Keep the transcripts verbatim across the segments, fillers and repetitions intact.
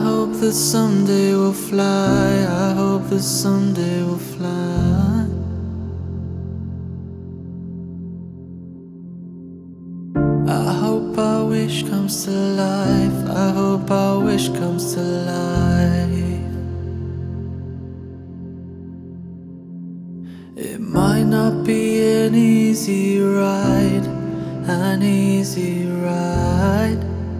hope that someday we'll fly. I hope that someday we'll fly. I hope our wish comes to life. I hope our wish comes to life. It might not be an easy ride, an easy ride.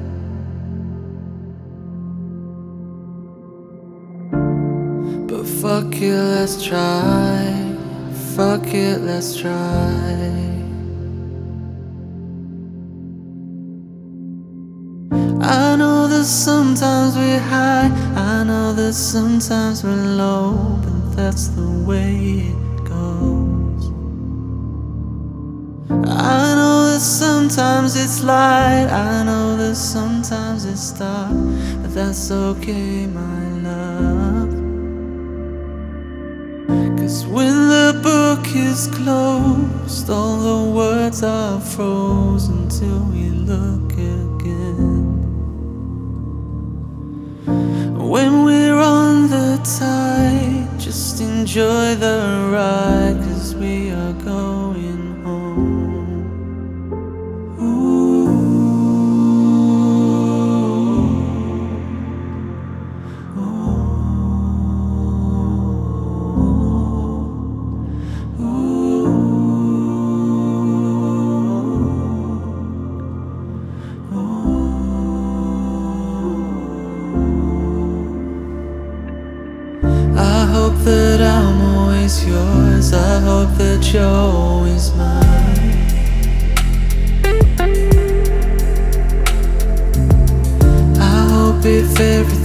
But fuck it, let's try. Fuck it, let's try. I know that sometimes we're high, I know that sometimes we're low, but that's the way it goes. I know that sometimes it's light, I know that sometimes it's dark, but that's okay, my love. 'Cause when the book is closed, all the words are frozen till we look again. When we're on the tide, just enjoy the ride, 'cause we are going home. Ooh. I hope that I'm always yours, I hope that you're always mine. I hope if everything